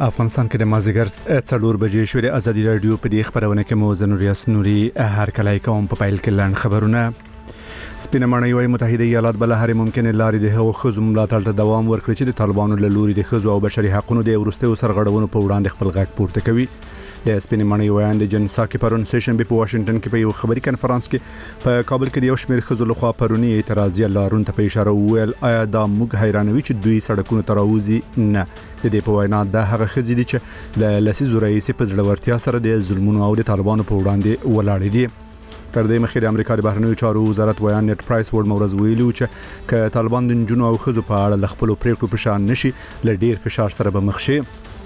افغانستان کې د مازیګر 4 بجې شوې ازادي رادیو په دې خبرونه کې مو زنوریاس نوري هر کله کوم په پایل کې لاند خبرونه سپینه ماڼۍ وايي متحده ایالات بل هر ممکن لارې د هغو خزم ملاتړ ته دوام ورکړي چې د طالبانو له لوري د خزو او بشري حقوقو د ورستیو سرغړونو په وړاندې خپل غږ پورته کوي. د سپینه ماڼۍ وایي د جنساکي پرون سیشن په واشنگټن کې په یو خبري کانفرنس کې په کابل کې د یو شمېر خزو لخوا پرونی اعتراضي لارون ته په اشاره ویل آیا دا موږ حیرانوي چې دوی سړکونو ته راوځي نه. د دې په وینا د هغه خزې دي چې له لسیزو رئیس په ځړورتیا سره د ظلمونو او د طالبانو په وړاندې ولاړ دي. تر دې مخکې د امریکا د بهرنیو چارو وزارت ویان نت پرایس ورډ مورز ویلو چې ک طالبان د جنونو او خزو په اړه ل خپل پریکړو په شان نشي ل ډیر فشار سره به مخ شي.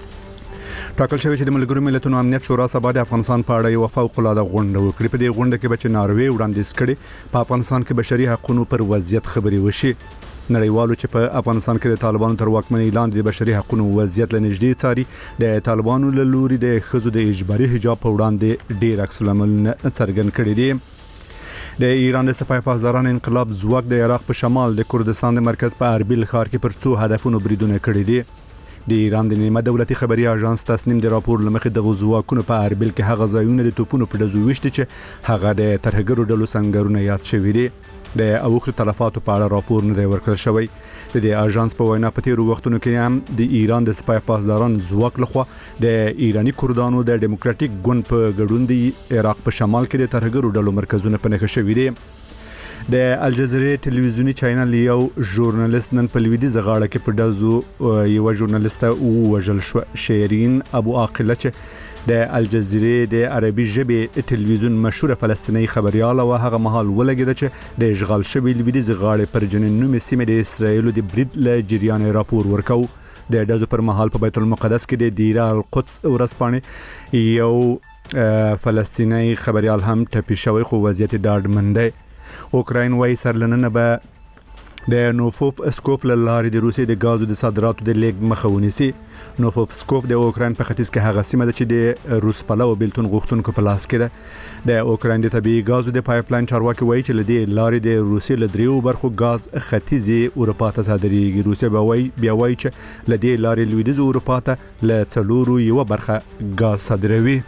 ټاکل شوی چې د ملګرو ملتونو امنیت شورا سبا د افغانستان په اړه یو فوق العاده غونډه وکړي. په دې غونډه کې به ناروې وړاندیز کړي په افغانستان کې بشري حقوقو پر وضعیت خبري وشي. نړیوالو چې په افغانستان کې د طالبانو تر واکمنۍ لاندې د بشري حقوقو وضعیت لنږدې څاري د طالبانو له لوري د خزو د اجباري حجاب په وړاندې ډیر عکس العمل څرګند کړي دي. د ایران د سپاه پاسداران انقلاب ځواک د عراق په شمال د کردستان د مرکز په اربیل ښار کې پر څو هدفونو بریدونه کړي دي. د ایران د نیمه دولتي خبري اژانس تصنیم د راپور لمخې د غزواکونو په اربیل کې هغه ځایونه د توپونو په دزو وشته چې هغه د ترهګرو ډلو څنګهونه یاد شوی دي. د اوخر تلفاتو په اړه راپور نه دی ورکړل شوی. د اژانس په وینا په تیرو وختونو کې هم د ایران د سپاه پاسداران ځواک لخوا د ایرانی کردانو د دیموکراتیک ګوند په ګډون د عراق په شمال کې د ترهګرو ډلو مرکزونه په نښه شوی دي. د الجزیره ټلویزیونی چینل یو ژورنالیست نن په لویدیځ غاړه کې په دزو یو ژورنالیست او وجل شو شیرین ابو عاقله چې د الجزیره د عربي ژبې ټلویزیون مشهور فلسطینی خبريال او هغه مهال ولګید چې د اشغال شوی لویدیځ غاړه پر جنین نومي سیمه د اسرایل د برید له جریان راپور ورکاو. د دزو پر مهال په بیت المقدس کې د دیره القدس ورسپانه یو فلسطینی خبريال هم ټپي شوی خو وضعیت ډاډمن دی. اوکراین وايي سرلننه به د نوفوف اسکوپ لاره د روسي د غازو د صادراتو د لیګ مخه ونیسي. نوفوف اسکوپ د اوکراین په ختیځ کې هغه سیمه ده چې د روس پلو بیلتون غوښتونکو په لاس کې ده. د اوکراین د طبيعي غازو د پایپ لاین چارواکي وایي چې لدی لارې د روسي لدریو برخو غاز ختیځي اروپا ته صادرېږي. روسي بیا وایي چې لدی لارې لویدیځ اروپا ته ل څلورو یو برخه غاز صادروي.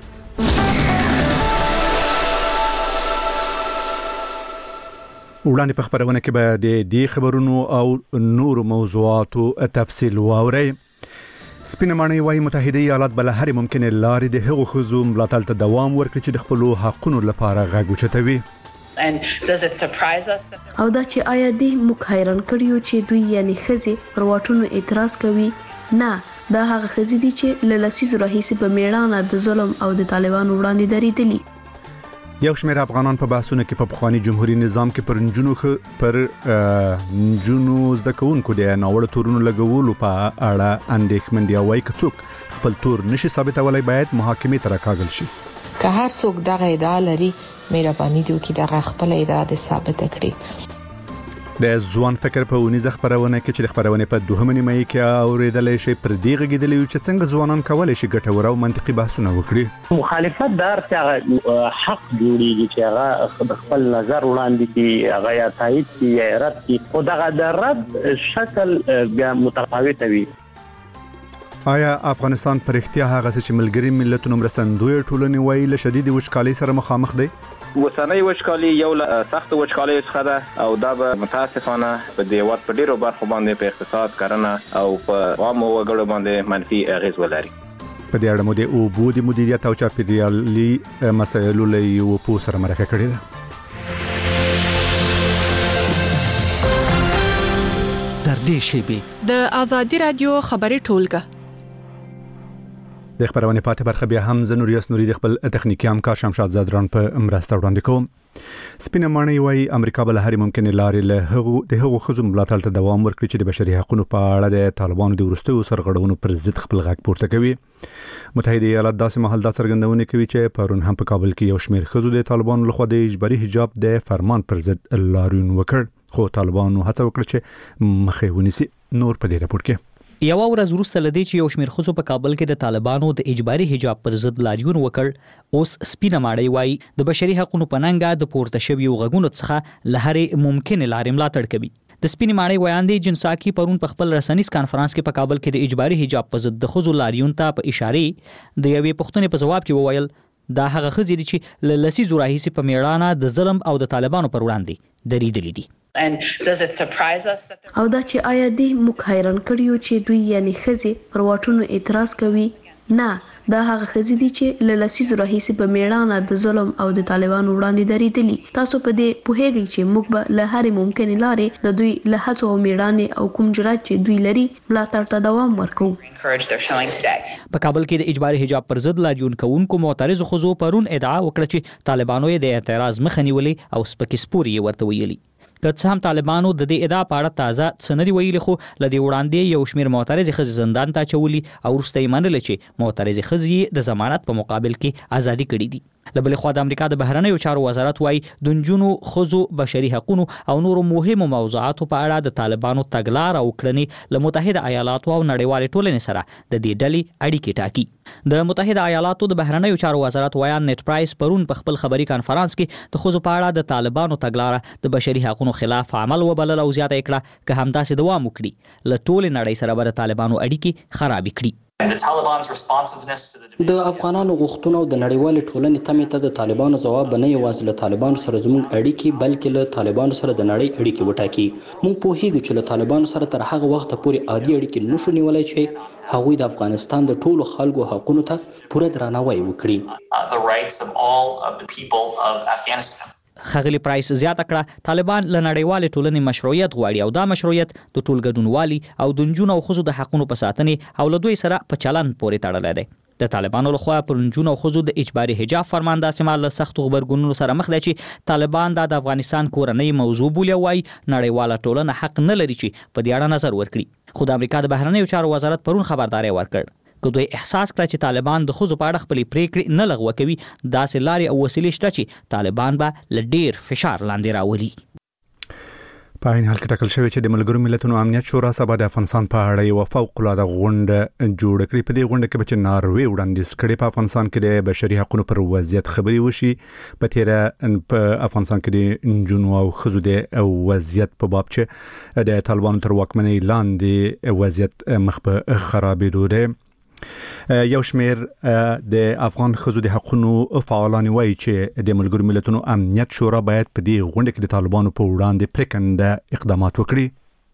وړاندې په خبرونه کې به د دې خبرونو او نور موضوعاتو تفصیل واورئ. سپینه ماڼۍ وايي متحده ایالات بل هر ممکنه لارې د هغو خزو ملاتړ ته دوام ورکړي چې د خپل حقوقو لپاره غږ اوچتوي. او دا چې آیا دې موږ حیران کړیو چې دوی یعنی خزي پر واټونو اعتراض کوي؟ نه، دا هغه خزي دي چې له لسیزو راهیسې په میړانه د ظلم او د طالبانو وړاندې دریدلي. یو شمېر افغانان په بحثونو کې په پخوانی جمهوریت نظام کې پر نجونو زده کوونکو د ناوړه تورونو لګولو په اړه اندېښمن دي. وايي که څوک خپل تور نشي ثابتولای باید محاکمې ته راکاږل شي. که هر څوک دغه ادعا لري مهرباني دی چې دغه خپل ادعا ثابت کړي. د ځوان فکر په ونیزه خبرونه کې چې خبرونه په دوهمه نیمه کې اوریدلې شي پر دیغه غیدلې چې څنګه ځوانان کولای شي ګټور او منطقي بحثونه وکړي. مخالفت دار چې حق جوړیږي چې هغه خپل نظر وړاندې کوي، هغه یا تایید کوي یا رد کوي، خو دغه د رد شکل بیا متفاوت وي. آیا افغانستان پر اختیار هغه چې ملګری ملتونو مرستندوی ټولنې وایي له شدید وچکالۍ سره مخامخ دي؟ وسنۍ وچکالي یو سخت وچکالي څخه ده او دا به متاسفانه په دې وخت په ډیرو برخو باندې په اقتصاد، کرنه او په عامو وګړو باندې منفي اغیز ولري. په دې اړه مو د اوبو د مدیریت او چاپیریالي مسایلو له یو پوه سره مرکه کړې ده. تر دې شیبې د ازادي رادیو خبري ټولګه د خبرونه پاتې برخه بیا هم زنوریاس نوري د خپل تخنیکی همکار شمشاد زادران په مرسته وړاندې کوم. سپینه ماڼۍ وايي امریکا بل هر ممکنه لارې له هغو خزو ملاتړ ته دوام ورکړي چې د بشري حقوقو په اړه د طالبانو د ورستیو سرغړونو پر ضد خپل غږ پورته کوي. متحده ایالات داسې مهال دا څرګندونه کوي چې پرون هم په کابل کې یو شمېر خزو د طالبانو لخوا د اجباري حجاب د فرمان پر ضد لاریون وکړ، خو طالبانو هڅه وکړه چې مخه ونیسي. نور په دې راپور کې یو ورځ وروسته لدی چې یو شمېر خزو په کابل کې د طالبانو د اجباري حجاب پر ضد لاریون وکړ. اوس سپینه ماڼۍ وايي د بشري حقوقو په ننګه د پورته شویو غږونو څخه له هرې ممکنه لارې ملاتړ کوي. د سپینې ماڼۍ ویاندې جنساکي پرون په خپل رسنیز کانفرنس کې په کابل کې د اجباري حجاب په ضد د ښځو لاریون ته په اشاره د یوې پوښتنې په جواب کې وویل دا هغه ښځې دي چې له لسیزو راهیسې په میړانه د ظلم او د طالبانو پر وړاندې درېدلې دي. او دا چې آیا دې موږ حیران کړیو چې دوی یعنی ښځې پر واټونو اعتراض کوي؟ نه، دا هغه ښځې دي چې له لسیزو راهیسې په میړانه د ظلم او د طالبانو وړاندې درېدلي. تاسو په دې پوهیږئ چې موږ به له هرې ممکنې لارې د دوی له هڅو او میړانې او کوم جرأت چې دوی لري ملاتړ ته دوام ورکوو. په کابل کې د اجباري حجاب پر ضد لاریون کوونکو معترضو ښځو پرون ادعا وکړه چې طالبانو یې د اعتراض مخه نیولې او سپکې سپورې یې ورته ویلي. که څه هم طالبانو د دې ادعا په اړه تازه څه نه دي ویلي، خو له دې وړاندې یو شمېر معترضې ښځې زندان ته اچولي او وروسته یې منله چې معترضې ښځې یې د ضمانت په مقابل کې ازادي کړي دي. له بلې خوا د امریکا د بهرنیو چارو وزارت وایي د نجونو، ښځو، بشري حقوقو او نورو مهمو موضوعاتو په اړه د طالبانو تګلاره او کړنې له متحده ایالاتو او نړیوالې ټولنې سره د دې ډلې اړیکې ټاکي. د متحده ایالاتو د بهرنیو چارو وزارت ویان نیټ پرایس پرون په خپل خبري کانفرنس کې د ښځو په اړه د طالبانو تګلاره د بشري حقوقو خلاف عمل وبلل او زیاته کړه که همداسې دوام وکړي له ټولې نړۍ سره به د طالبانو اړیکې خرابې کړي. د افغانانو غوښتنو د نړیوال ټولنې تمې ته د طالبانو ځواب نه یوازې له طالبانو سره زموږ اړیکې بلکې له طالبانو سره د نړۍ اړیکې وټاکي. موږ پوهیږو چې له طالبانو سره تر هغه وخته پورې عادي اړیکې نشو نیولای چې هغوی د افغانستان د ټولو خلکو حقوقو ته پوره درناوی وکړي. ښاغلي پرایس زیاته کړه طالبان له نړیوالې ټولنې مشروعیت غواړي او دا مشروعیت د ټول ګډونوالي او د نجونو او ښځو د حقوقو په ساتنې او له دوی سره په چلند پورې تړلی دی. د طالبانو لخوا پر نجونو او ښځو د اجباري حجاب فرمان داسې مهال له سختو غبرګونونو سره مخ دی چې طالبان دا د افغانستان کورنۍ موضوع بولي او وایي نړیواله ټولنه حق نه لري چې په دې اړه نظر ورکړي. خو د امریکا د بهرنیو چارو وزارت پرون خبرداری ورکړ که دوی احساس کړه چې طالبان د ښځو په اړه خپلې پریکړې نه لغوه کوي، داسې لارې او وسیلې شته چې طالبان به له ډیر فشار لاندې راولي. په عین حال کې ټاکل شوی چې د ملګرو ملتونو امنیت شورا سبا د افغانستان په اړه یو فوق العاده غونډه جوړ کړي. په دې غونډه کې به ناروې وړاندیز کړي په افغانستان کې د بشري حقوقو پر وضعیت خبري وشي. په تیره په افغانستان کې د نجونو او ښځو د وضعیت په باب چې د طالبانو تر واکمنۍ لاندې وضعیت مخ په خرابېدو دی. یو شمیر د افغان ښځو د حقوقو فعالان وایي چې د ملګرو ملتونو امنیت شورا باید په دې غونډه کې د طالبانو په وړاندې پریکنده اقدامات وکړي.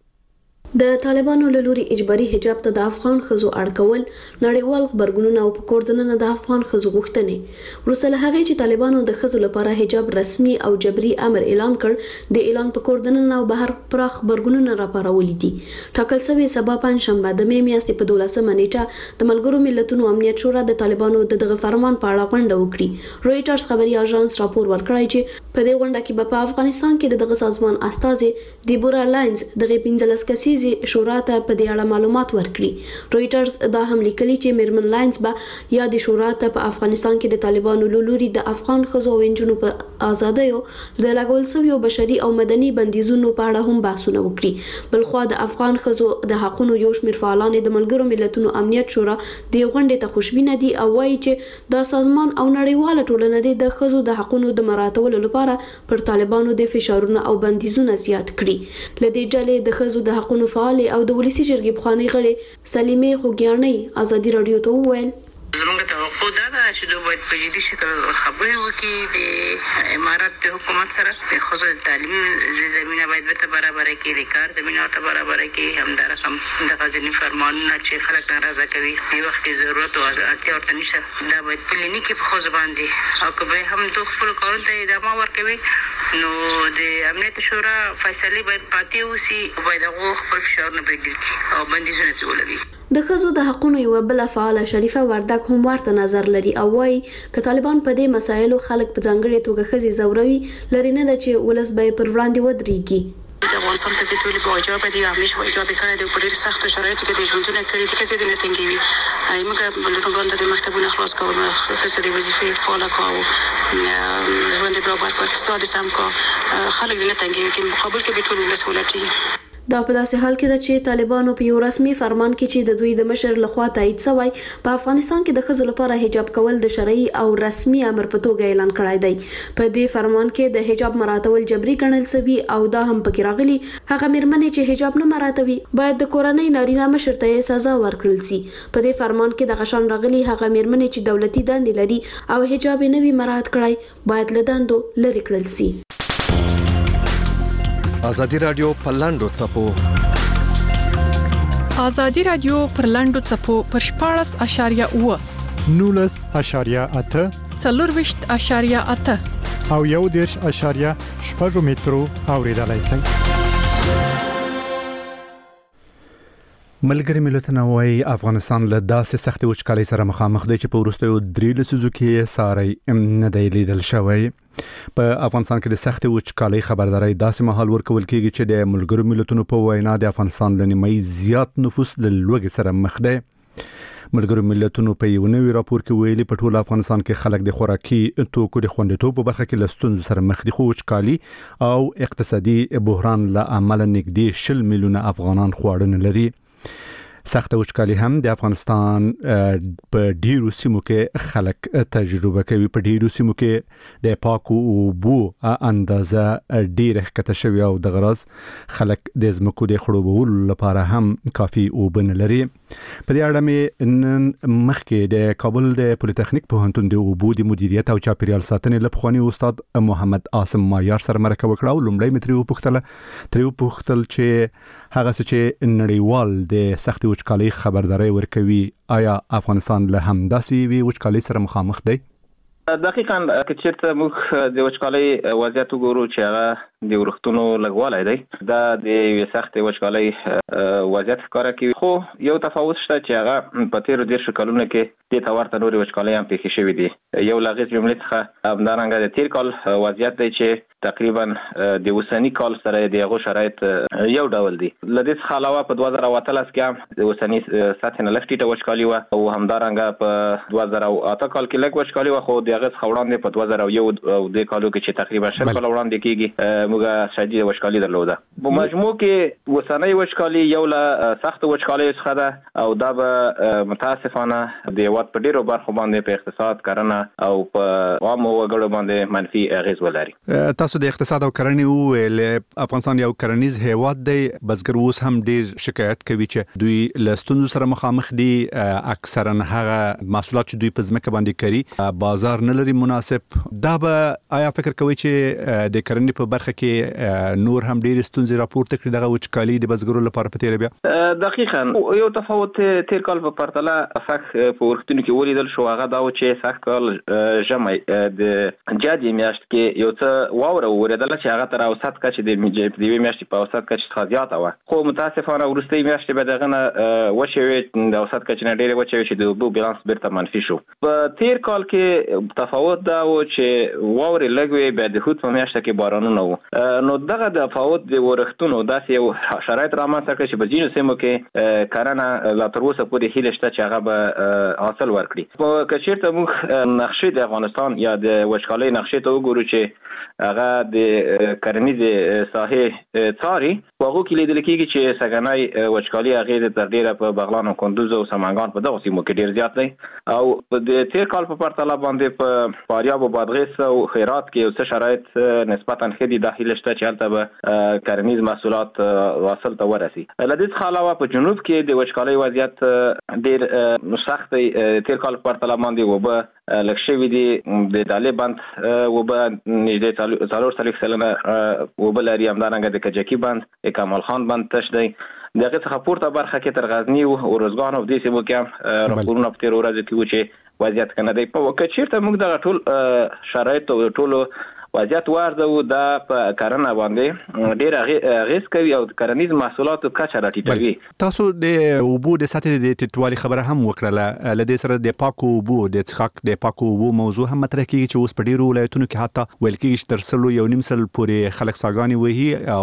د طالبانو له لوري اجباري حجاب ته د افغان ښځو اړکول نړیوال خبرګونونه او په کوردننه د افغان ښځو غوښتنې وروسته له هغې چې طالبانو د ښځو لپاره حجاب رسمي او جبري امر اعلان کړ، د اعلان په کوردننه او بهر پراخ خبرګونونه راپارولي دي. ټاکل شوی سبا پنځشنبه د مې میاشتې په 12مه نیټه د ملګرو ملتونو امنیت شورا د طالبانو د دغه فرمان په اړه غونډه وکړي. رویټرز خبري اژانس راپور ورکړی چې په دې غونډه کې په افغانستان کې دغه سازمان استازي دیبورا لاینز دغه 15 کسیز شورا ته په دې اړه معلومات ورکړي. رویټرز دا هم لیکلي چې میرمن لاینز به یا د شورا ته په افغانستان کې د طالبانو له لوري د افغان ښځو او نجونو په ازادیو د لګول شویو بشري او مدني بندیزونو په اړه هم بحثونه وکړي. بلخوا د افغان ښځو د حقوقو یو شمېر فعالان د ملګرو ملتونو امنیت شورا د غونډې ته خوشبینه دي او وایي چې دا سازمان او نړیواله ټولنه د ښځو د حقوقو د مراعاتولو لپاره پر طالبانو د فشارونو او بندیزونو زیات کړي. لدې ډلې د ښځو د حقوقو فعال او د ولسی جرګې بخاني غړي سلیمه خوګیانۍ ازادي رادیو ته وویل زموږ توقع دا ده چې دوی باید په جدي شکل خبرې وکړي د امارات د حکومت سره د ښځو د تعلیم زمینه باید ورته برابره کړي، د کار زمینه ورته برابره کړي. همدارقم د غزنی فرمانونه چې خلک ناراضه کوي په وخت کې ضرورت او اړتیا ورته نشته، دا باید پلینی کې په ښځو باندې او که به هم دوی خپل کارونو ته ادامه ورکوي نو د امنیت شورا فیصله باید قاطع وسی او باید هغه خپل فشارونه پرېږدي او بندیزونه پرې ولګي. د ښځو د حقوقو یو بل فعاله شریفه وردګ هم ورته نظر لري او وايي ک طالبان په دې مسایلو خلک په ځانګړي توګه ښځې زوروي لري نه ده چې ولس به پر وړاندې ودرېږي. د افغانستان په ټولو په اجازه دي همیشه په اجازه کړی د ډېر سخت شرایطو کې د ژوندونه کړی دي چې د نتنګوي موږ بلټونګان د مکتبونو خلاص کول خصوصي د وظیفې فعال کاوه ژوند برابر کړ اقتصاد سم کا خلک د نتنګوي کې مقابل کې به ټول ولس ولټي. دا په داسې حال کې ده چې طالبانو په یو رسمي فرمان کې چې د دوی د مشر لخوا تایید شوی په افغانستان کې د ښځو لپاره حجاب کول د شرعي او رسمي امر په توګه اعلان کړی دی. په دې فرمان کې د حجاب مراعاتول جبري ګڼل شوی او دا هم پکې راغلي هغه مېرمنې چې حجاب نه مراعاتوي باید د کورنۍ نارینه مشر ته سزا ورکړل شي. په دې فرمان کې د غشن راغلي هغه مېرمنې چې دولتي دندې لري او حجاب نه وي مراعات کړی باید له دندو لرې کړل شي. ازادي رادیو په لاندو چپو ازادي رادیو پر لاندو چپو پر 14.8 19.8 24.8 او 1.8 مترو اوریدلای شئ. ملګری ملتونه وايي افغانستان له داسې سختې وچکالۍ سره مخامخ دی چې په وروستیو 3 لسیزو کې ساری نه دی لیدل شوی. په افغانستان کې د سختې وچکالۍ خبرداري داسې مهال ورکول کېږي چې د ملګرو ملتونو په وینا د افغانستان له نیمایي زیات نفوس له لوږې سره مخ دی. ملګرو ملتونو په یو نوي راپور کې ویلي په ټول افغانستان کې خلک د خوراکي توکو د خوندیتوب په برخه کې له ستونزو سره مخ دي، خو وچکالي او اقتصادي بحران له امله نږدې 10 میلیونه افغانان خواړه نه لري. سخت وچکالي هم د افغانستان په ډیرو سیمو کې خلک تجربه کوي. په ډیرو سیمو کې د پاکو اوبو اندازه ډیره ښکته شوې او د غرض خلک د ځمکو د خړوبولو لپاره هم کافي اوبه نه لري. په دې اړه مې نن مخکې د کابل د پولیټیکنیک پوهنتون د اوبو د مدیریت او چاپیریال ساتنې لپخوانی استاد محمد عاصم مایار سره مرکه وکړه او لومړی مې ترې وپوښتل چې هغه څه چې نړیوال د سختې وچکالۍ خبرداري ورکوي آیا افغانستان له همداسې وی وچکالۍ سره مخامخ دی؟ دقیقاً که چیرته موږ د وچکالۍ وضعیت وګورو چې هغه د ورښتونو لږوالی دی دا د یوې سختې وچکالۍ وضعیت ښکاره کوي، خو یو تفاوت شته چې هغه په تېرو 10 کلونو کې دې ته ورته نورې وچکالۍ هم پېښې شوې دي. یو له هغې جملې څخه همدارنګه د تېر کال وضعیت دی چې تقریبا د اوسني کال سره د هغو شرایط یو ډول دي. له دې څخه علاوه په 2018 کې هم د اوسني سطح نه لږ ټیټه وچکالي وه او همدارنګه په 2008 کال کې لږ وچکالي وه، خو د هغې څخه وړاندې په 2001 او دې کالو کې چې تقریبا 10 کاله وړاندې کېږي موږ شدید وچکالي درلوده. په مجموع کې اوسنۍ وچکالي یو له سخت وچکالۍ څخه ده او دا به متاسفانه د هېواد په ډېرو برخو باندې په اقتصاد، کرنه او په عامو وګړو باندې منفي اغېز ولري. تاسو د اقتصاد او کرنې وویل افغانستان یو کرنیز هیواد دی، بزګر اوس هم ډیر شکایت کوي چې دوی له ستونزو سره مخامخ دي. اکثرا هغه محصولات چې دوی په ځمکه باندې کوي بازار نه لري مناسب. دا به آیا فکر کوي چې د کرنې په برخه کې نور هم ډیر ستونزې راپورته کړي دغه وچکالي د بزګرو لپاره په تیر بیا؟ دقیقاً یو تفاوت تیر کال په پرتله سخت په ورښتونو کې ولیدل شو، هغه دا و چې سخت کال ژمی د جدي میاشت کې یو څه واوره وریدله چې هغه تر اوسط کچې د یوې میاشتې په اوسط کچې څخه زیاته وه، خو متاسفانه وروستۍ میاشتې به دغه نه وچې وې، د اوسط کچې نه ډېرې وچې وې چې د اوبو بیلانس بیرته منفي شو. په تیر کال کې تفاوت دا و چې واورې لږ وې، بیا د هوت په میاشته کې بارانونه وو، نو دغه تفاوت د ورښتونو داسې یو شرایط رامنځته کړ چې په ځینو سیمو کې کرنه لا تر اوسه پورې هیله شته چې هغه به حاصل ورکړي. که چېرته موږ نقشې د افغانستان یا د وچکالۍ نقشې ته وګورو چې هغه د کرنیزې ساحې څاري، په هغو کې لیدل کېږي چې سږنی وچکالي اغېز تر ډېره په بغلان او کندوز او سمنګان په دغو سیمو کې ډېر زیات دی او د تېر کال په پرتله باندې په فاریاب او بادغیس او خیرات کې یو څه شرایط نسبتا ښه دي. دا هیله شته چې هلته به کرنیز محصولات حاصل ته ورسي. له دې څخه علاوه په جنوب کې د وچکالۍ وضعیت ډېر سخت دی. تېر کال په پرتله باندې اوبه لږ شوي دي. د دالې بند اوبه نږدې 4 سلنه اوبه لري، همدارنګه د کجکي بند، د کمال خان بند تش دی. د هغې څخه پورته برخه کې تر غزني او ارزګان او دې سیمو کې هم راپورونه په تېرو ورځو کې وو چې وضعیت ښه نه دی. که چېرته موږ دغه ټول شرایط او ټولو وضعیت وارزو، دا په کرنه باندې ډېر اغېز کوي او د کرنیز محصولاتو کچه راټیټوي. تاسو د اوبو د سطحې د ټیټوالي خبره هم وکړله، له دې سره د پاکو اوبو د څښاک د پاکو اوبو موضوع هم مطرح کېږي چې اوس په ډېرو ولایتونو کې حتی ویل کېږي چې تر 1.5 سل پورې خلک څاګانې وهي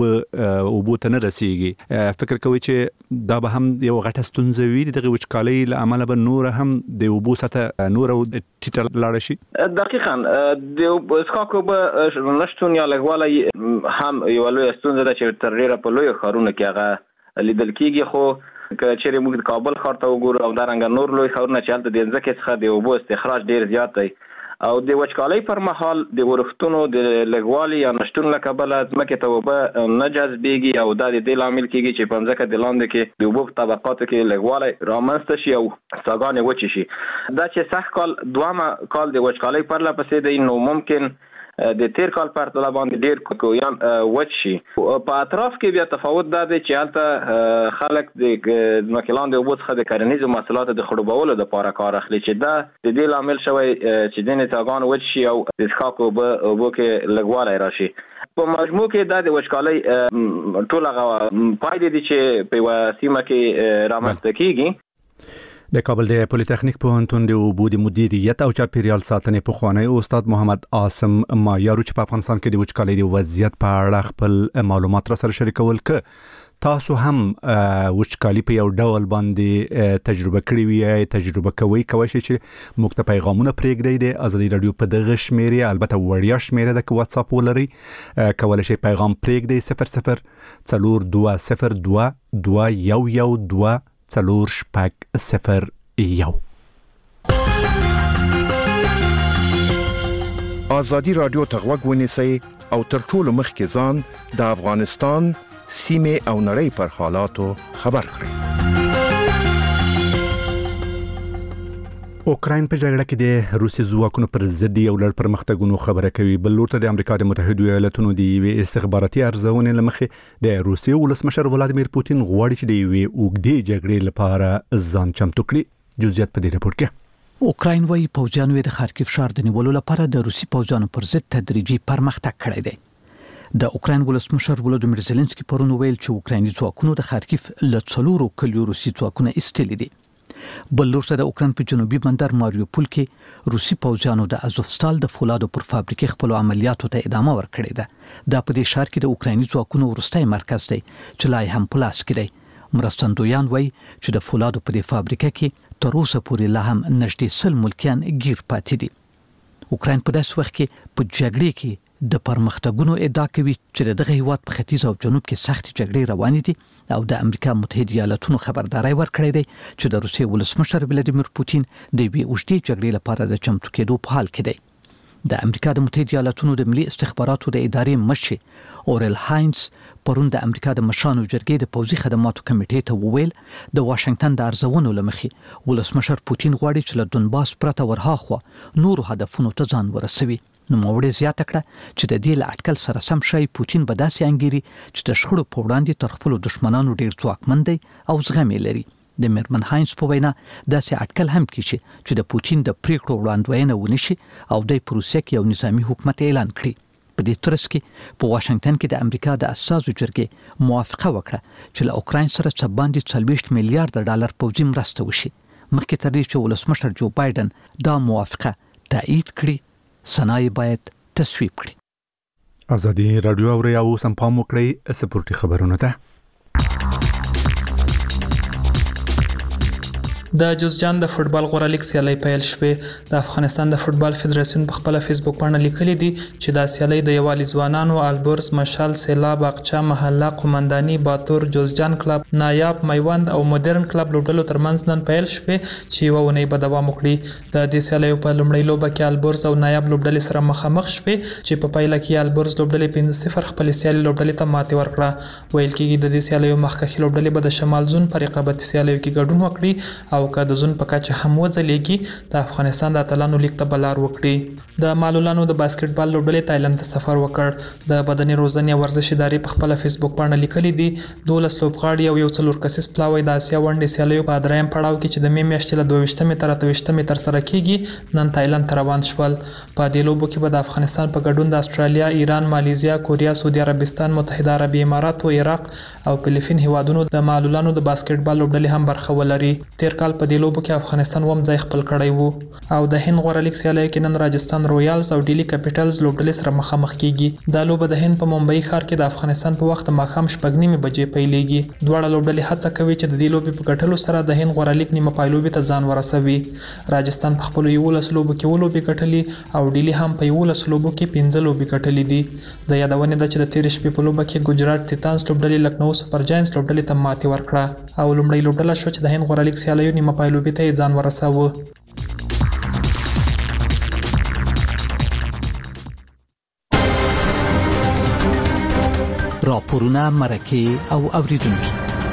او اوبو ته نه رسېږي. فکر کوي چې دا به هم یو غټه ستونزه وي دغه وچکالۍ له امله به نور هم د اوبو سطح نور ټیټه لاړه شي؟ دقیقاً د څښاک څښاک اوبه نشتون یا لږوالی هم یو لوی ستونزه ده چې تر ډیره په لوی ښارونو کې هغه لیدل کیږي. خو که چیرې موږ د کابل ښار ته وګورو او دارنګه نور لوی ښارونه چې هلته د ځمکې څخه د اوبو استخراج ډیر زیات دی او د وچکالۍ پر مهال د ورښتونو د لږوالي یا نشتون له کبله ځمکې ته اوبه نه جذبېږي او دا د دې لامل کېږي چې په ځمکه د لاندې کې د اوبو په طبقاتو کې لږوالی رامنځته شي او څاګانې وچې شي. دا چې سږ کال دویمه کال د وچکالۍ پرله پسې دی نو ممکن د تیر کال په پرتله باندې ډیر کوکویان وچ شي. په اطراف کې بیا تفاوت دا دی چې هلته خلک د ځمکې لاندې اوبو څخه د کرنیزو محصولاتو د خړوبولو لپاره کار اخلي چې دا د دې لامل شوی چې ځینې څاګانې وچ شي او د څښاک اوبو کې لږوالی راشي. په مجموع کې دا د وچکالۍ ټول هغه پایلې دي چې په یوه سیمه کې رامنځته کیږي. د کابل د پولیټیکنیک پوهنتون د اوبو د مدیریت او چاپیریال ساتنې پخوانی استاد محمد عاصم مایارو چې په افغانستان کې د وچکالۍ د وضعیت په اړه خپل معلومات را سره شریکول ک تاسو هم وچکالۍ په یو ډول باندې تجربه کړی وي تجربه کوي شي چې موږ ته پیغامونه پرېږدي د ازادي رادیو په دغه شمیره البته وړیا شمیره د واتس اپ ولري کولای شي پیغام پرېږدي 0020221112 څلور شپږ 01. آزادی رادیو ته غوږ ونیسئ او تر ټولو مخکې ځان د افغانستان سیمې او نړۍ پر حالاتو خبر کړئ. اوکراین په جګړه کې د روسي ځواکونو پر ضد یو لړ پرمختګونو خبره کوي. بل لور ته د امریکا د متحده ایالاتونو د یوې استخباراتي ارزونې لمخې د روسي ولسمشر ولادیمیر پوتین غواړي چې د یوې اوږدې جګړې لپاره ځان چمتو کړي. جزئیات په دې راپور کې. اوکراین وايي پوځیانو د خارکیف ښار د نیولو لپاره د روسي پوځیانو پر ضد تدریجي پرمختګ کړی دی. د اوکراین ولسمشر ولادیمیر زيلنسکي پرون ویل چې اوکرایني ځواکونو د خارکیف له 4 کلیو روسي ځواکونه ایستلي دي. بل لور ته د اوکراین په جنوبي بندر ماریوپول کې روسي پوځیانو د ازوفستال د فولادو پر فابریکې خپل عملیاتو ته ادامه ورکړې ده. دا په دې ښار کې د اوکرایني ځواکونو وروستۍ مرکز دی چې لا هم په لاس کې دی. مرستندویان وایي چې د فولادو په دې فابریکه کې تر اوسه پورې لا هم نږدې 100 ملکیان گیر پاتې دي. اوکراین په داسې وخت کې په جګړې کې د پرمختګونو ادعا کوي چې دغه هیواد په ختیځ او جنوب کې سخت جګړې روانې دي او د امریکا متحده ایالاتونو خبرداري ورکړې ده چې د روسیې ولسمشر ولادیمیر پوتین د وی اوږدې جګړې لپاره د چمتو کېدو په حال کې دی. د امریکا د متحده ایالاتونو د ملي استخباراتو د ادارې مشر اورل هاینز پرون د امریکا د مشرانو جرګې د پوځي خدماتو کمیټې ته وویل د واشنگټن د ارزونو لمخې ولسمشر پوتین غواړي چې له دونباس پرته ورهاخوا نورو هدفونو ته ځان ورسوي. نو موړې زیاته کړه چې د دې اټکل سره سم شي پوتین به داسې انګيري چې د شخړو په وړاندې تر خپل دشمنانو ډیر ځواکمن دی او زغم لري. د میرمن هاینز په وینا داسې اټکل هم کیږي چې د پوتین د پریکړو وړاندوینه ونشي او د پروسې کې یو نظامی حکومت اعلان کړي. په دې ترڅ کې په واشنگټن کې د امریکا د اساسو جرګې موافقه وکړه چې له اوکراین سره څه باندې 40 میلیارډ ډالر پوځي مرسته وشي. مخکې تر دې چې ولسمشر جو بایدن دا موافقه تایید کړي سنای باید تصویب کړي. ازادي رادیو او ریاو سم پام وکړي سپورتي خبرونه ته. د جوزجان د فوتبال غوړه لیګ سیالي پیل شوه. د افغانستان د فوتبال فدراسیون په خپل فیسبوک باندې لیکلي دي چې دا سیالي د یوالي ځوانانو البورس مشال سیلاب اقچا محله قومنداني باتور جوزجان کلب نایاب میوند او مدرن کلب لوبډلو ترمنځ نن پیل شوه چې وونه به دوام وکړي. د دې سیالي په لومړۍ لوبه کې البورس او نایاب لوبډلې سره مخامخ شوه چې په پایله کې البورس لوبډلې 5-0 خپل سیالي لوبډلې ته ماتې ورکړه. ویل کېږي د دې سیالي مخکښ لوبډلې به د شمال زون پر رقابتي سیالي کې ګډون وکړي او که د زون په کچه هم وځلېږي د افغانستان د اتلانو لیګ ته بلار وکړي. د معلولانو د باسکټبال لوبډلې تایلند ته سفر وکړ. د بدني روزنې او ورزش ادارې په خپل فیسبوک باندې لیکلي دي 12 لوبغاړي او یو څلور کسیز پلاوی د اسیا ونډې سیالیو په دریم پړاو کې چې د مې میاشتې له 22 تر 28 تر سره کیږي نن تایلند ته روان شول. په دې لوبو کې به د افغانستان په ګډون د استرالیا، ایران، مالیزیا، کوریا، سعودي عربستان، متحده عربي امارات او عراق او فلیپین هیوادونو د معلولانو د باسکټبال لوبډلې هم برخه ولري. تیر کال کال په دې لوبو کې افغانستان وم ځای خپل کړی وو او د هند غوره لیګ سیالۍ کې نن راجستان رویالز او ډیلی کیپټلز لوبډلې سره مخامخ کیږي دا لوبه د هند په ممبئی ښار کې د افغانستان په وخت ماښام 6:30 بجې پیلېږي دواړه لوبډلې هڅه کوي چې د دې لوبې په ګټلو سره د هند غوره لیګ نیمه پایلوبې ته ځان ورسوي راجستان په خپل 11 لوبو کې ولوبې ګټلې او ډیلی هم په 11 لوبو کې 15 لوبې ګټلې دي د یادونې ده چې د تیر شپې په لوبه کې ګجرات تیتانس لوبډلې لکنو سپر جاینټس لوبډلې ته ماتې ورکړه او لومړی لوبډله شو چې د هند غوره لیګ سیالیو نیمه پایلوبې ته ځان ورساوه. راپورونه مرکه او اوریدونکو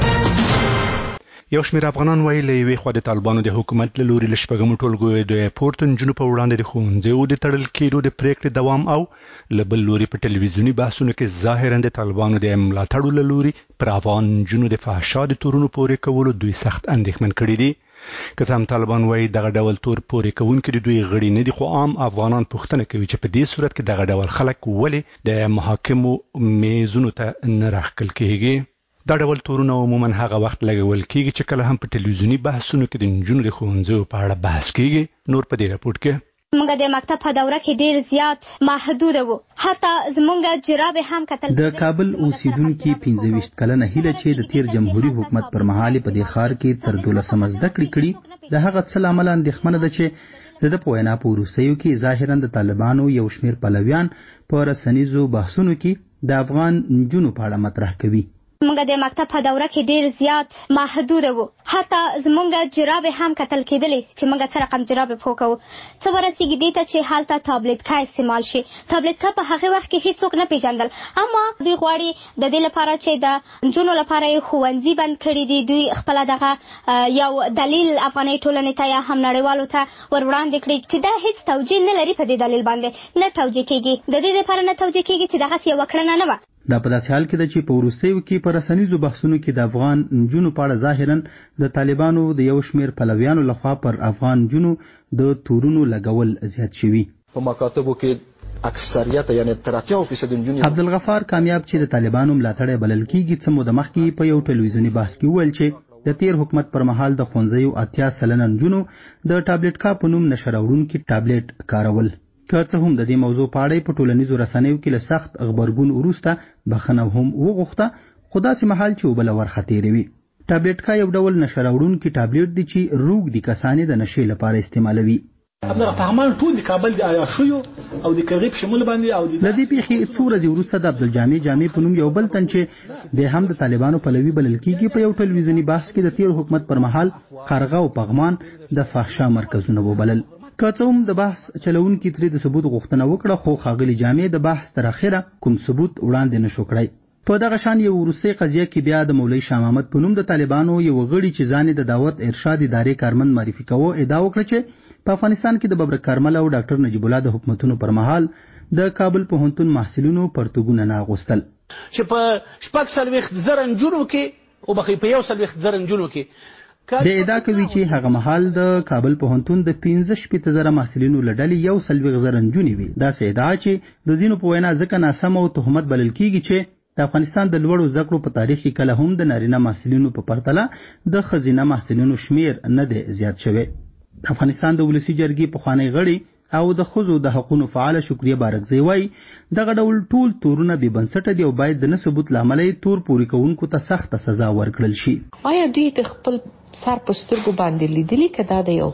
یو شمېر افغانان وایي له یوې خوا د طالبانو د حکومت له لوري له شپږمو ټولګیو د پورته نجونو په وړاندې د ښوونځیو د تړل کېدو د پریکړې دوام او له بل لوري په ټلویزیوني بحثونو کې ظاهراً د طالبانو د ملاتړو له لوري پر افغان نجونو د فحشا د تورونو پورې کولو دوی سخت اندېښمن کړي دي. که څه هم طالبان وایي دغه ډول تور پورې کوونکي د دوی غړي نه دي خو عام افغانان پوښتنه کوي چې په دې صورت کې دغه ډول خلک ولې د محاکمو میزونو ته نه راښکل کېږي. دا ډول تورونه عموما هغه وخت لګول کېږي چې کله هم په ټلویزیوني بحثونو کې د نجونو د ښوونځیو په اړه بحث کېږي. نور په دې راپورټ کې موږ د مکتب په دوره کې ډیر زیات محدود وو حتی زموږ جراب هم کتل. د کابل اوسیدونکو 25 کلنه هیله چې د تیر جمهوریت حکومت پر مهال په دې ښار کې تر 12 زده کړې د هغه څه لامل اندېښمنه ده چې د پوینا په وروستیو کې ظاهراً د طالبانو یو شمېر پلویان په رسنیزو بحثونو کې د افغان نجونو په اړه مطرح کوي. موږ د مکتب په دوره کې ډیر زیات محدود وو حتی زموږ جراب هم کتل کېدلې چې موږ څه رقم جراب پوکو څو ورسېږي دې ته چې حالت ټابلیټ کا استعمال شي. ټابلیټ کا په هغه وخت کې هیڅوک نه پیژندل اما دوی غواړي د دې لپاره چې د نجونو لپاره ښوونځي بند کړي دي دوی خپل دغه یو دلیل افغاني ټولنې ته یا هم نړیوالو ته ور وړاندې کړي چې دا هیڅ توجیه نه لري په دې دلیل باندې نه توجیه کېږي د دې لپاره نه توجیه کېږي چې دغه یو کړنه نه و. دا په داسې حال کې ده چې په وروستیو کې په رسنیزو بحثونو کې د افغان نجونو په اړه ظاهراً د طالبانو د یو شمېر پلویانو لخوا پر افغان نجونو د تورونو لګول زیات شوي. په مکاتبو کې اکثریت یعنی 30% نجونې عبدالغفار کامیاب چې د طالبانو ملاتړی بلل کېږي څه موده مخکې په یو ټلویزیوني بحث کې وویل چې د تیر حکومت پر مهال د ښوونځیو 80% نجونو د ټابلیټ کا په نوم نشر وړونکي ټابلیټ کارول. که څه هم د دې موضوع په اړه په ټولنیزو رسنیو کې له سخت خبرګون وروسته بخښنه هم وغوښته خو داسې مهال چې وبله ورخه تېروي. ټابلیټ کا یو ډول نشر وړونکي ټابلیټ دی چې روږدي کسانې د نشې لپاره استعمالوي. عبدالرحمن ټول د کابل د عیاشیو او د کرغې په شمول باندې او د دې پیښې څو ورځې وروسته د عبدالجامع جامع په نوم یو بل تن چې د هم د طالبانو پلوي بلل کېږي په یو ټلویزیوني بحث کې د تیر حکومت پر مهال قرغه او پغمان د فحشا مرکزونه وبلل. که څه هم د بحث چلونکي ترې د ثبوت غوښتنه وکړه خو ښاغلي جامع د بحث تر اخره کوم ثبوت وړاندې نشو کړی. په دغه شان یو وروستۍ قضیه کې بیا د مولوي شاه محمد په نوم د طالبانو یو غړي چې ځان د دعوت ارشاد ادارې کارمند معرفي کوو ادعا وکړه چې په افغانستان کې د ببرک کارمل او ډاکټر نجیب الله د حکومتونو پر مهال د کابل پوهنتون محصلینو پرتګونه نه اغوستل چې په 40,000 نجونو کې او بخې په 1,000 نجونو کې د ادعا کوي چې هغه مهال د کابل پوهنتون د 15,000 محصلینو لړلې 1,000 نجونې وي. دا ادعا چې د ځینو په وینا ځکه ناسم او تهمت بلل کېږي چې د افغانستان د لوړو زده کړو په تاریخ کې کله هم د نارینه محصلینو په پرتله د ښځینه محصلینو شمیر نه دی زیات شوی. افغانستان د ولسی جرګې پخوانی غړي او د ښځو د حقوقو فعال شکریه بارکزی وایي دغه ډول ټول تورونه بې بنسټه دي او باید د نه ثبوت له امله تور پورې کوونکو ته سخته سزا ورکړل شي. آیا دوی د خپل سر په سترګو باندې لیدلی که دا د یو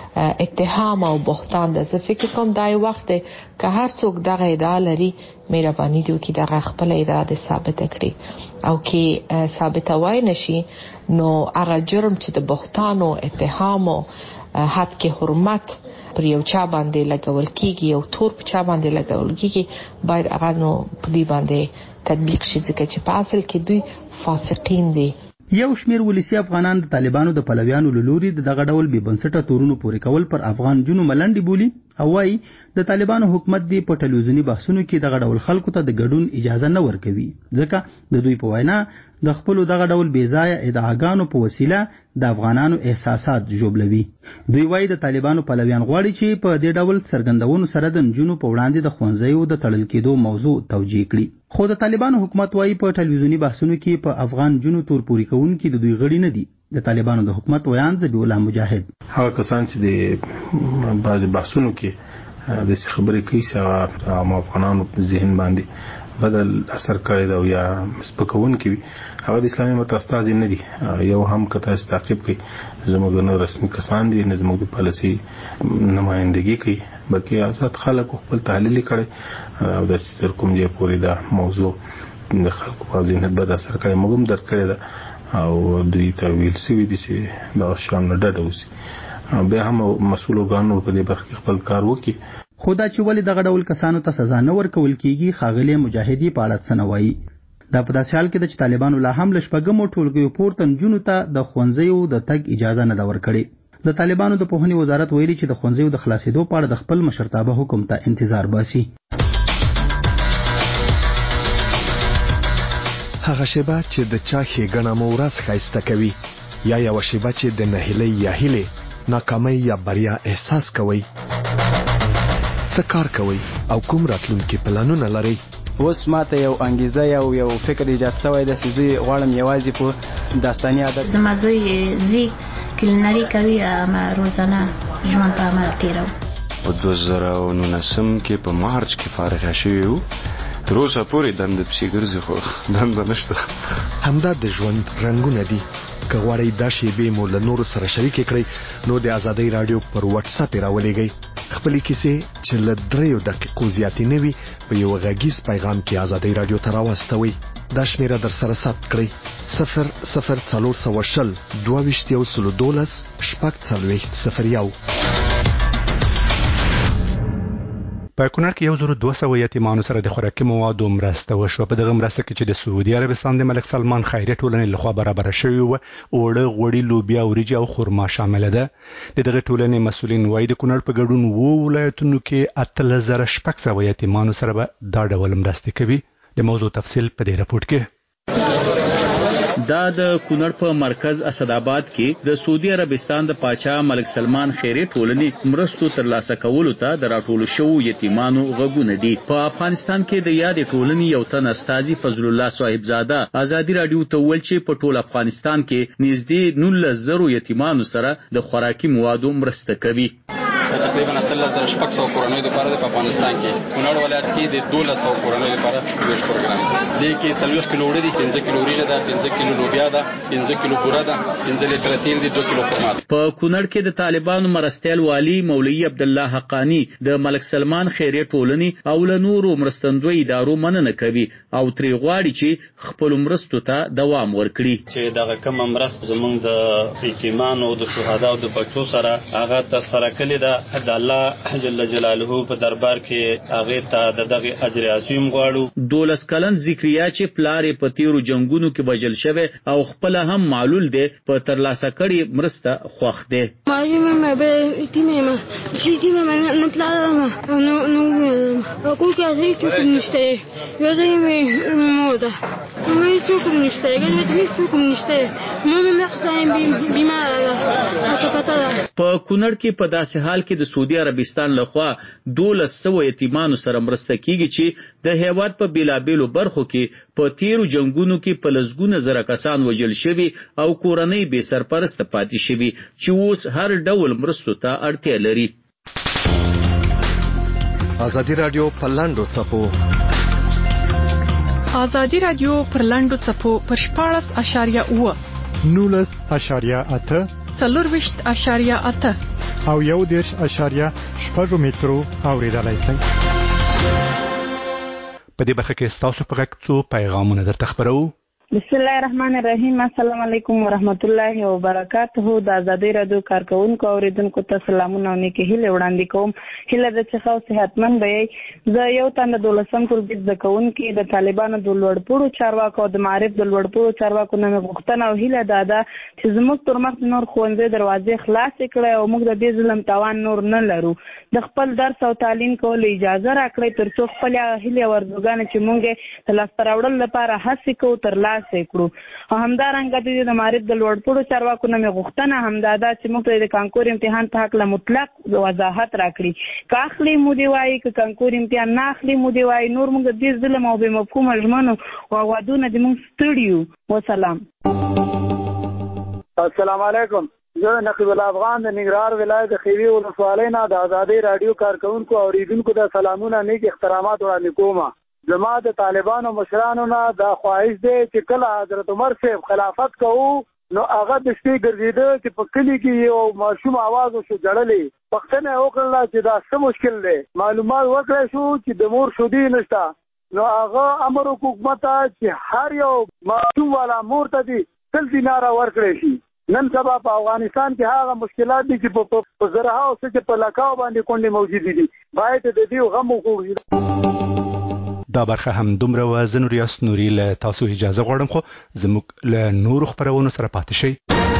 اتهام او بهتان ده؟ زه فکر کوم دا یو وخت دی که هر څوک دغه ادعا لري مهرباني دې وکړي دغه خپله ادعا دې ثابته کړي او که ثابتوای نشي نو هغه جرم چې د بهتان او اتهام او حد کې حرمت پر یو چا باندې لګول کېږي او تور په چا باندې لګول کېږي باید هغه نو په دې باندې تطبیق شي ځکه چې په اصل کې دوی فاسقین دي. یو شمیر ولسی افغانان د طالبانو د پلویانو له لوري دغه ډول بې بنسټه تورونو پورې کول پر افغان جنو ملنډي بولی او وايي د طالبانو حکومت دی په ټلویزیوني بحثونو کې دغه ډول خلکو ته د ګډون اجازه نه ورکوي ځکه د دوی په وینا د خپل دغه ډول بې ځایه ادعاګانو په وسیله د افغانانو احساسات جوړوي. دوی وايي د طالبانو پلویان غواړي چې په دې ډول څرګندونو سره د نجونو په وړاندې د ښوونځیو د تړل کېدو موضوع توجیه کړي. خو د طالبانو حکومت وايي په ټلویزیوني بحثونو کې په افغان جنو تور پورې کوونکي د دوی غړي نه دي د طالبانو د حکومت ویان ذبیح الله مجاهد هغه کسان چې د بعض بحثونو کې د خبرې کوي چې عام افغانانو په ذهن باندې بدل اثر کړی دا یا سپکون کوي هغه د اسلامي امت استاد نه دي یو هم کته تعقیب کوي زموږ نه رسمي کسان دي نه زموږ د پالیسي نمائندګي کوي بلکې آزاد خلک خپل تحلیل کړي او د سر کوم دی پورې دا موضوع د خلکو په ذهن بد اثر کوي موږ هم درک کړی دا او دوی ته ویل سوي دي چې دا شان نه ډډه وسی بیا هم مسؤل ورګانو په دې برخه خپل کار وکړي خدا چې ولې دغه ډول کسانو ته سزا نه ورکول کیږي خاغلی مجاهدی په اړه څه نه وایي دا په داسې حال کې د طالبانو لا هم لشپګمو ټولګیو پورته نجونو ته د ښوونځیو د تګ اجازه نه ورکړي د طالبانو د پوهنې وزارت ویلي چې د ښوونځیو د خلاصېدو په اړه د خپل مشرتابه حکم ته انتظار باسي هغه شیبه چې د چا ښېګڼه مو ورځ ښایسته کوي یا یوه شیبه چې د نهیلۍ یا هیلې ناکامۍ یا بریا احساس کوئ څه کار کوئ او کوم راتلونکي پلانونه لرئ اوس ماته یو انګیزه یو فکر ایجاد شوی دی چې زه غواړم یوازې په داستاني عادت زما زوی زی کلینري کوي ما روزانه ژوند په عمل تېرو په 2019 کې په مارچ کې فارغ شوی وو تر اوسه پورې دنده پسې ګرځي خو دنده نشته همدا د ژوند رنګونه دي که غواړئ دا شیبې مو له نورو سره شریکې کړئ نو د ازادۍ راډیو پر واتس اپ راولېږئ خپلې کیسې چې له 3 دقیقو زیاتې نه وي په یو غږیز پیغام کې ازادۍ راډیو ته راواستوئ دا شمیره در سره ثبت کړئ 00420 22 شپږ په کونړ کې 1200 یتیمانو سره د خوراکي موادو مرسته وشوه په دغه مرسته کې چې د سعودي عربستان د ملک سلمان خیریه ټولنې لخوا برابر شوی و اوړه غوړي لوبیا وريجه او خرما شامل ده د دغه ټولنې مسولین وایي د کونړ په ګډون وو ولایتونو کې 3600 یتیمانو سره به دا ډول مرسته کوي د موضوع تفصیل په دې راپورټ کې دا د کونړ په مرکز اسداباد کې د سعودي عربستان د پاچا ملک سلمان خیریه ټولنې مرستو ترلاسه کولو ته د راټولو شو یتیمانو غږونه دي په افغانستان کې د یاد ټولنې یو تن استاذي فضل الله صاحبزاده ازادي رادیو ته ویل چې په ټول افغانستان کې نږدې 19,000 یتیمانو سره د خوراکي موادو مرسته کوي تقریبا 3,600 کورنۍ لپاره د افغانستان کې کونړ ولایت کې د 1200 کورنۍ لپاره ویش پروګرام دی کې 40 کیلو وړي دي 15 کیلو وریجه ده 15 کیلو لوبیا ده 15 کیلو بوره ده 15 لیټر تیل دي 2 کیلو خرما په کونړ کې د طالبانو مرستیال والی مولوی عبد الله حقانی د ملک سلمان خیریه ټولنې او له نورو مرستندوی ادارو مننه کوي او تری غواړي چې خپل مرستو ته دوام ورکړي چې دغه کوم مرسته زموږ د یتیمانو د شهدا او د بچو سره هغه تر سره کړي ده د الله جل جلاله په دربار کې هغه ته دغه اجر عظیم غواړو 12 کلن ذکریا چې پلارې په تیرو جنگونو کې وژل شوی او خپل هم معلول دی په ترلاسه کړي مرسته خوښ دی ما به یتیمه ما نه پلار نو کوم کې هیڅ نشته یو ځای موده ما هیڅ نشته هیڅ نشته ما مخزن بیمار په کونړ کې په داسې حال کې د سعودي عربستان لخوا 1200 یتیمانو سره مرسته کیږي چې د هیواد په بیلابیلو برخو کې په تیرو جنگونو کې په لسګونه زره کسان وژل شوي او کورنۍ بې سرپرسته پاتې شوي چې اوس هر ډول مرستو ته اړتیا لري ازادي رادیو په لاندو څپو ازادي رادیو پر لاندو څپو پر 14.8 19.8 4.8 او 1.6 مترو اوریدلای شئ په دې برخه کې تاسو په غږ څو پیغامونه درته خبرو بسم الله الرحمن الرحیم السلام علیکم ورحمت الله وبرکاته د ازادي رادیو کارکونکو اوریدونکو ته سلامونه او نیکی هیله وړاندې کوم هیله د چې خو صحتمند وي زه یو تنه 12 ټولګي د کونکو د طالبانو د لوړپوړو چارواکو د معرف د لوړپوړو چارواکو نه غوښتنه او هیله ده چې زموږ تر مخ نور خوندې دروازې خلاص کړي او موږ د دې ظلم توان نور نه لرو د خپل درس او تعلیم کول اجازه راکړي تر څو خپل هیله ورزګان چې موږ د لاس تراوړل لپاره هڅه کوو تر کړو او همدارنګه د معرف د لوړپوړو چارواکو نه غوښتنه همدادا چې موږ د کانکور امتحان په حق له مطلق وضاحت راکړي کاخلي مو دی وایي ک کانکور امتحان نه اخلي مو دی وایي نور موږ د ظلم او بې مفهوم ژمنو او وعدونه د موږ ستړیو وسلام السلام علیکم. زه نقیب الله افغان د ننګرهار ولایت د خیوي ولسوالۍ نه د ازادۍ رادیو کارکونکو او اوریدونکو د سلامونه نیک احترامات وړاندې کوم. زما د طالبانو مشرانو نه دا خواهش دی چې کله حضرت عمر صاحب خلافت کوو نو هغه د شپې ګرځېده چې په کلي کې یو ماشوم आवाज وشو جړلې. پښتنه وکړه چې دا څه مشکل دی. معلومات ورکړی شو چې د مور شودي نشته. نو هغه امر حکومت چې هر یو ماشوم والا مور ته دي 100 دینار ورکړي شي. نن سبا په افغانستان کې هغه مشکلات دي چې په زراعت او چې په لکاو باندې کونډې موجود دي. باید د دې غم وکړو. دا برخه هم دومره وزن ریاست نوري له تاسو اجازه غواړم خو زموږ له نور خبرونو سره پاتې شئ.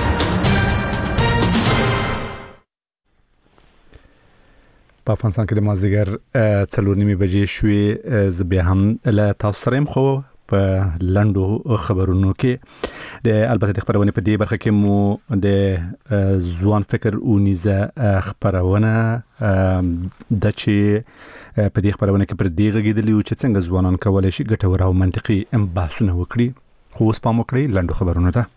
په افغانستان کې د مازدیګر 4:30 بجې شوې. زه بیا هم له تاسو سره یم خو په لندو خبرونو کې د البته د خبرونه په دې برخه کې مو د ځوان فکر اونیزه خبرونه د چې په دې خبرونه کې پر دې غږیدلی چې څنګه ځوانان کولای شي ګټور او منطقي بحثونه وکړي. خو اوس پام وکړئ لندو خبرونه ته.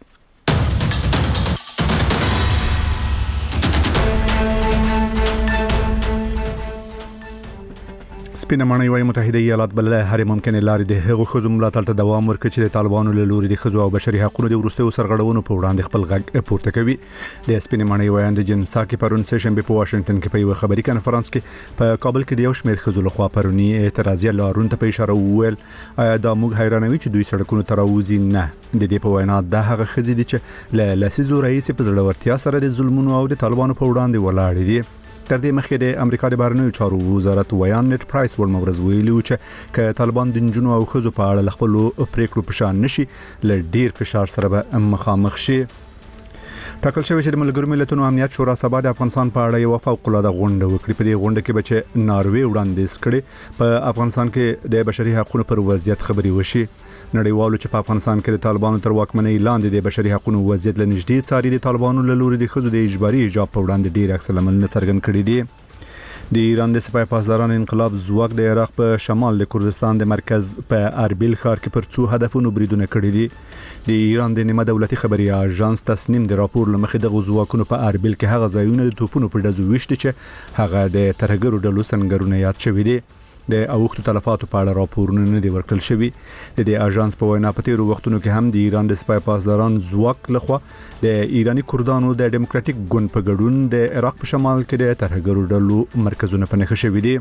سپینه ماڼۍ وايي متحده ایالات بل هر ممکنه لارې د هغو خزو ملاتړ ته دوام ورکړي چې د طالبانو له لوري د خزو او بشري حقوقو د ورستیو سرغړونو په وړاندې خپل غږ پورته کوي. د سپینه ماڼۍ وایي د جنساکي پرون سشنبه په واشنگټن کې په یو خبري کانفرنس کې په کابل کې د یو شمېر خزو لخوا پرونی اعتراضي لارون ته په اشاره وویل آیا دا موږ حیرانوي چې دوی سړکونو ته راوځي. نه، د دې په وینا د هغه خزې دي چې له لسیزو رئیس په زړورتیا سره د ظلمونو او د طالبانو په وړاندې ولاړ دي. تر دې مخکې د امریکا د بهرنیو چارو وزارت ویان نت پرایس ورمورز ویلي چې ک طالبان د جنونو او خزو په اړه خپل پریکړو په شان نشي ل ډیر فشار سره به مخامخ شي. ټاکل شوی چې د ملګرو ملتونو امنیت شورا سبا د افغانستان په اړه یو فوق‌العاده غونډه وکړي. په دې غونډه کې به چې ناروې وړاندیز کړي په افغانستان کې د بشري حقوقو پر وضعیت خبري وشي. نړیوالو چې په افغانستان کې د طالبانو تر واکمنۍ لاندې د بشري حقوقو وضعیت لنږدې څاري د طالبانو له لوري د خزو د اجباري حجاب په وړاندې ډیر عکس العملونه څرګند کړي دي. د ایران د سپاه پاسداران انقلاب ځواک د عراق په شمال د کردستان د مرکز په اربیل ښار کې پر څو هدفونو بریدونه کړي دي. د ایران د نیمه دولتي خبري اژانس تصنیم د راپور لمخې د ځواکونو په اربیل کې هغه ځایونه د توپونو په ډزو وشته چې هغه د ترهګرو ډلو سنگرونه یاد شوی دي. د اوښتو تلفاتو په اړه راپورونه نه دی ورکړل شوی. د دې اژانس په وینا په تیرو وختونو کې هم د ایران د سپاه پاسداران ځواک لخوا د ایرانی کردانو د ډیموکراټیک ګوند په ګډون د عراق په شمال کې د ترهګرو ډلو مرکزونه په نښه شوي دي.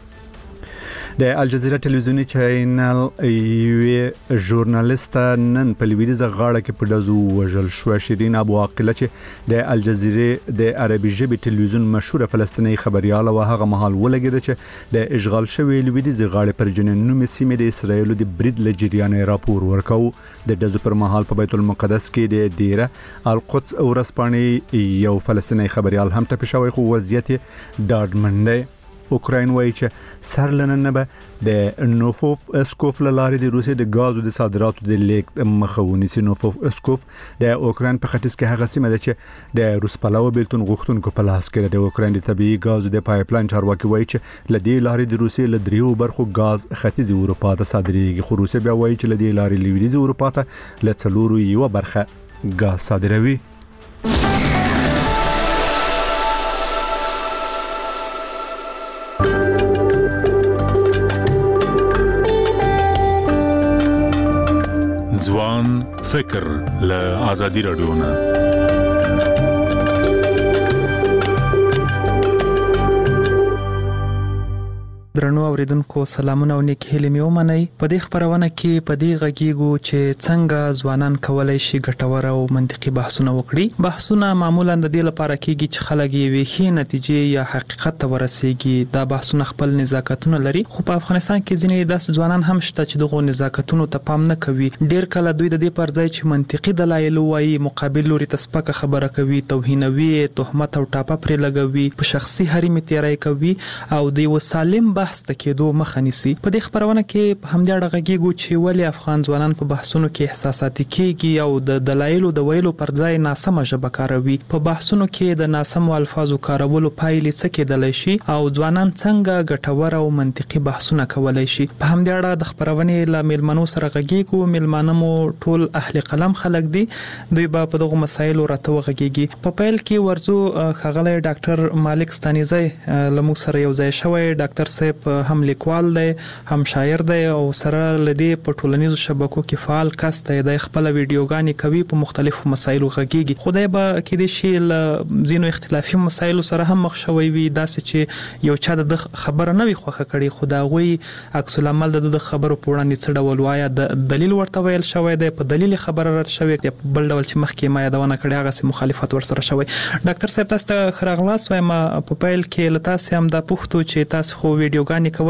د الجزیره ټلویزیونی چینل یو ژورنالیست نن په لویدیزه غاړه کې په دزو وژل شو. شیرین ابو عاقله چې د الجزیره د عربي ژبې ټلویزیون مشهور فلسطینی خبريال او هغه مهال ولګید چې د اشغال شوی لویدیزه غاړه پر جنین نومي سیمه د اسرایل د برید لجریان راپور ورکاو. د دزو پر مهال په بیت المقدس کې د دیره القدس او رسپانې یو فلسطینی خبريال هم ټپي شوی خو وضعیت ډاډمنده. اوکراین وایي چې سر لنن به د نوفوف اسکوف لارې د روسیې د غازو د صادراتو د لیک مخاوني سي. نوفوف اسکوف د اوکراین په ختیځ کې هغه سیمه ده چې د روس پلاو بیلتون غوښتونکو په لاس کې د اوکراین د طبيعي غازو د پایپلاین چارواکي وایي چې لدې لارې د روسیې له دریو برخو غاز ختیځ اروپا ته صادرېږي. خو روسیه بیا وایي چې لدې لارې لویدیځ اروپا ته له څلورو یو برخه غاز صادروي. ځوان فکر له آزادي رادیو نه. درنو اوریدونکو سلامونه او نیک هیلې مې ومنئ. په دې خبرونه کې په دې غږیږو چې څنګه ځوانان کولای شي ګټور او منطقي بحثونه وکړي. بحثونه معمولا د دې لپاره کېږي چې خلک یې ښې نتیجې یا حقیقت ته ورسیږي. دا بحثونه خپل نزاکتونه لري خو په افغانستان کې ځینې داسې ځوانان هم شته چې دغه نزاکتونو ته پام نه کوي. ډیر کله دوی د دې پر ځای چې منطقي دلایل وایي مقابل لوري ته سپکه خبره کوي، توهینوي، تهمت او ټاپه پرې لګوي، په شخصي حریم تیاری کوي او د یو سالم بحث ته کېدو مخه نیسي. په دې خبرونه کې په همدې اړه غږیږو چې ولې افغان ځوانان په بحثونو کې احساساتي کېږي او د دلایلو د ویلو پر ځای ناسمه ژبه کاروي. په بحثونو کې د ناسمو الفاظو کارولو پایلې څه کېدلی شي او ځوانان څنګه ګټور او منطقي بحثونه کولی شي. په همدې اړه د خبرونې له میلمنو سره غږیږو. میلمانه مو ټول اهل قلم خلک دي، دوی به په دغو مسایلو راته وغږیږي. په پیل کې ورځو ښاغلی ډاکټر مالک ستانیزی له موږ سره یو ځای شوی. ډاکټر صاحب هم لیکوال دی هم شاعر دی او سره له دې په ټولنیزو شبکو کې فعال کس دی. د خپله ویډیوګانې کوي، په مختلفو مسایلو غږیږي. خدای به کېدای شي له ځینو اختلافي مسایلو سره هم مخ شوی وي، داسې چې یو چا د خبره نه وي خوښه کړې، خو د هغوی عکس العمل د خبرو په وړاندې څه ډول و، آیا د دلیل ورته ویل شوی دی، په دلیل خبره رد شوې یا په بل ډول چې مخکې ما یادونه کړې هغسې مخالفت ورسره شوی. ډاکټر صاحب تاسو ته ښه راغلاست وایم. په پیل کې له تاسې هم دا پوښتو چې تاسو خو ویډیوګانې